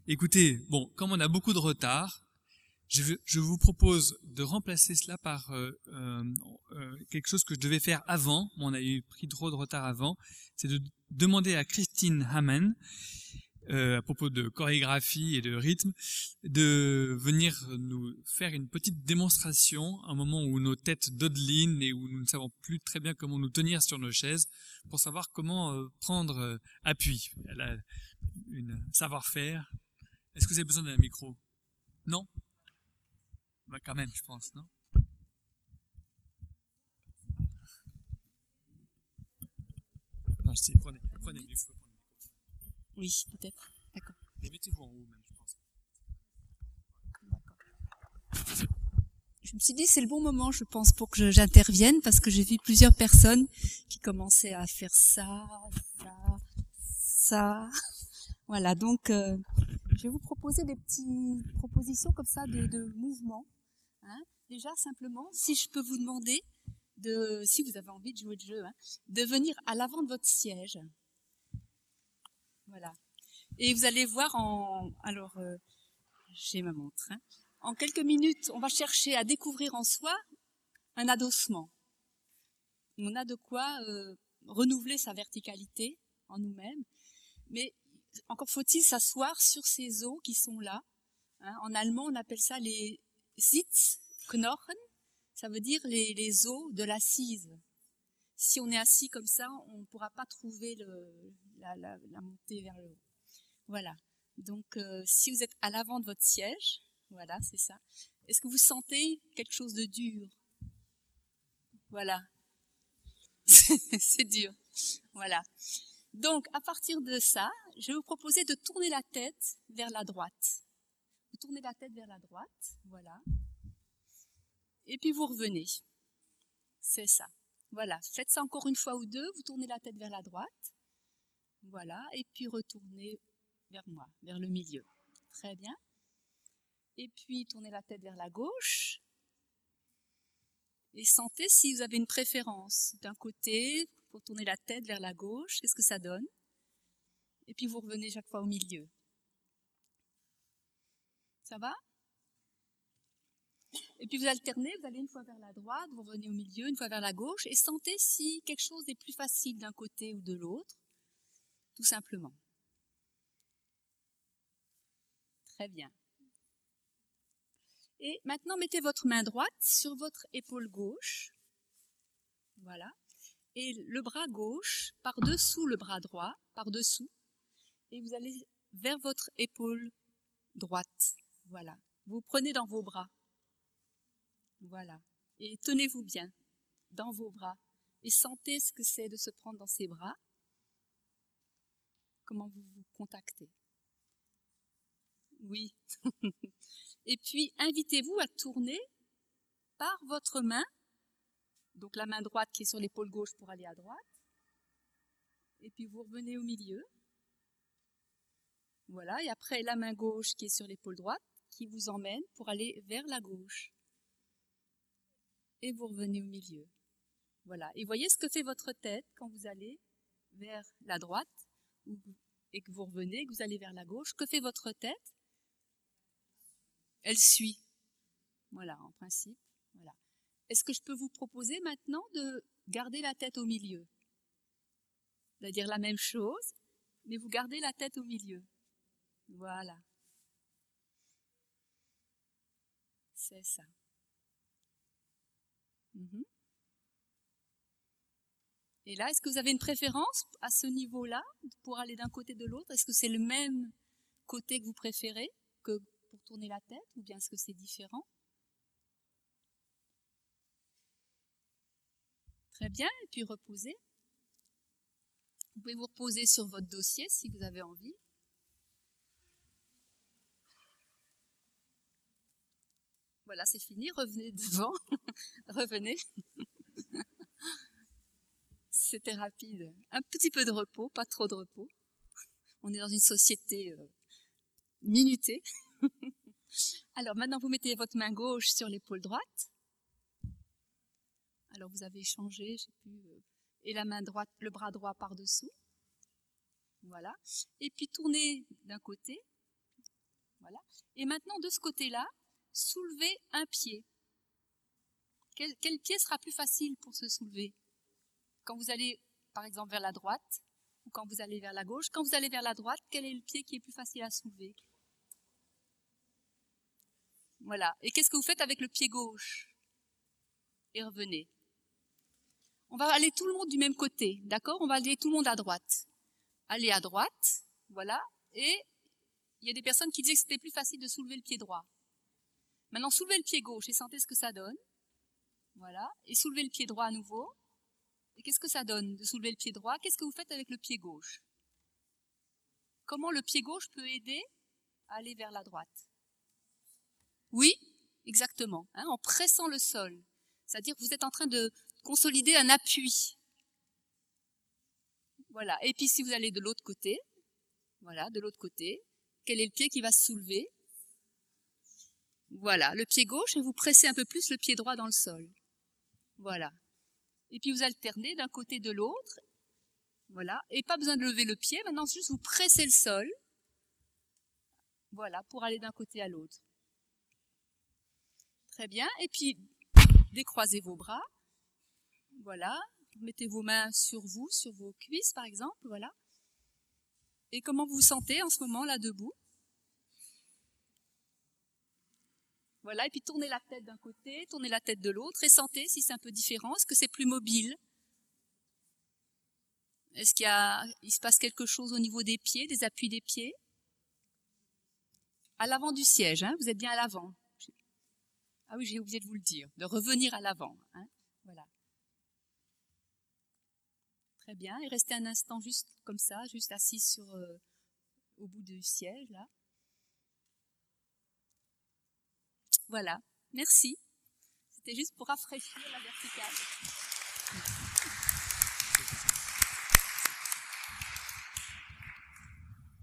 Écoutez, bon, comme on a beaucoup de retard, je vous propose de remplacer cela par quelque chose que je devais faire avant. On a eu pris trop de retard avant. C'est de demander à Christine Hamann, à propos de chorégraphie et de rythme, de venir nous faire une petite démonstration, un moment où nos têtes dodelinent et où nous ne savons plus très bien comment nous tenir sur nos chaises, pour savoir comment prendre appui. Elle a une savoir-faire. Est-ce que vous avez besoin d'un micro? Non? Bah quand même, je pense, non? Non, je sais, prenez le micro. Oui, peut-être. D'accord. Et mettez-vous en haut même, je pense. Je me suis dit, c'est le bon moment, je pense, pour que j'intervienne, parce que j'ai vu plusieurs personnes qui commençaient à faire ça. Voilà, donc je vais vous proposer des petites propositions comme ça de mouvements. Hein. Déjà, simplement, si je peux vous demander, si vous avez envie de jouer le jeu, de venir à l'avant de votre siège. Voilà. Et vous allez voir alors, j'ai ma montre. En quelques minutes, on va chercher à découvrir en soi un adossement. On a de quoi renouveler sa verticalité en nous-mêmes, mais encore faut-il s'asseoir sur ces os qui sont là. En allemand, on appelle ça les Sitzknochen, ça veut dire les os de l'assise. Si on est assis comme ça, on ne pourra pas trouver la montée vers le haut. Voilà. Donc, si vous êtes à l'avant de votre siège, voilà, c'est ça. Est-ce que vous sentez quelque chose de dur? Voilà. C'est dur. Voilà. Donc, à partir de ça, je vais vous proposer de tourner la tête vers la droite. Vous tournez la tête vers la droite, voilà. Et puis vous revenez. C'est ça. Voilà. Faites ça encore une fois ou deux. Vous tournez la tête vers la droite. Voilà. Et puis retournez vers moi, vers le milieu. Très bien. Et puis tournez la tête vers la gauche. Et sentez si vous avez une préférence. D'un côté, pour tourner la tête vers la gauche, qu'est-ce que ça donne? Et puis vous revenez chaque fois au milieu. Ça va? Et puis vous alternez, vous allez une fois vers la droite, vous revenez au milieu, une fois vers la gauche, et sentez si quelque chose est plus facile d'un côté ou de l'autre, tout simplement. Très bien. Et maintenant, mettez votre main droite sur votre épaule gauche. Voilà. Et le bras gauche par-dessous le bras droit, par-dessous. Et vous allez vers votre épaule droite. Voilà. Vous prenez dans vos bras. Voilà. Et tenez-vous bien dans vos bras. Et sentez ce que c'est de se prendre dans ses bras. Comment vous vous contactez. Oui. Et puis, invitez-vous à tourner par votre main. Donc, la main droite qui est sur l'épaule gauche pour aller à droite. Et puis, vous revenez au milieu. Voilà. Et après, la main gauche qui est sur l'épaule droite qui vous emmène pour aller vers la gauche. Et vous revenez au milieu. Voilà. Et voyez ce que fait votre tête quand vous allez vers la droite et que vous revenez, que vous allez vers la gauche. Que fait votre tête? Elle suit. Voilà, en principe. Voilà. Est-ce que je peux vous proposer maintenant de garder la tête au milieu? C'est-à-dire la même chose, mais vous gardez la tête au milieu. Voilà. C'est ça. Et là, est-ce que vous avez une préférence à ce niveau-là pour aller d'un côté de l'autre? Est-ce que c'est le même côté que vous préférez que pour tourner la tête ou bien est-ce que c'est différent? Très bien, et puis reposez. Vous pouvez vous reposer sur votre dossier si vous avez envie. Voilà, c'est fini, revenez devant, revenez. C'était rapide. Un petit peu de repos, pas trop de repos. On est dans une société minutée. Alors maintenant, vous mettez votre main gauche sur l'épaule droite. Alors vous avez échangé, je sais plus, et la main droite, le bras droit par-dessous. Voilà. Et puis tournez d'un côté Voilà. Et maintenant, de ce côté-là, soulevez un pied. Quel pied sera plus facile pour se soulever? Quand vous allez, par exemple, vers la droite, ou quand vous allez vers la gauche. Quand vous allez vers la droite, quel est le pied qui est plus facile à soulever? Voilà. Et qu'est-ce que vous faites avec le pied gauche? Et revenez. On va aller tout le monde du même côté, d'accord? On va aller tout le monde à droite. Allez à droite, voilà. Et il y a des personnes qui disaient que c'était plus facile de soulever le pied droit. Maintenant, soulevez le pied gauche et sentez ce que ça donne. Voilà. Et soulevez le pied droit à nouveau. Et qu'est-ce que ça donne de soulever le pied droit? Qu'est-ce que vous faites avec le pied gauche? Comment le pied gauche peut aider à aller vers la droite? Oui, exactement. Hein, en pressant le sol. C'est-à-dire que vous êtes en train de consolider un appui. Voilà. Et puis si vous allez de l'autre côté, voilà, de l'autre côté, quel est le pied qui va se soulever? Voilà, le pied gauche, et vous pressez un peu plus le pied droit dans le sol. Voilà. Et puis vous alternez d'un côté de l'autre. Voilà. Et pas besoin de lever le pied, maintenant juste vous pressez le sol. Voilà, pour aller d'un côté à l'autre. Très bien. Et puis, décroisez vos bras. Voilà. Mettez vos mains sur vous, sur vos cuisses, par exemple. Voilà. Et comment vous vous sentez en ce moment, là, debout? Voilà. Et puis, tournez la tête d'un côté, tournez la tête de l'autre et sentez si c'est un peu différent. Est-ce que c'est plus mobile? Est-ce il se passe quelque chose au niveau des pieds, des appuis des pieds? À l'avant du siège, hein, vous êtes bien à l'avant. Ah oui, j'ai oublié de vous le dire, de revenir à l'avant. Hein, voilà. Très bien. Et restez un instant juste comme ça, juste assis au bout du siège, là. Voilà. Merci. C'était juste pour rafraîchir la verticale.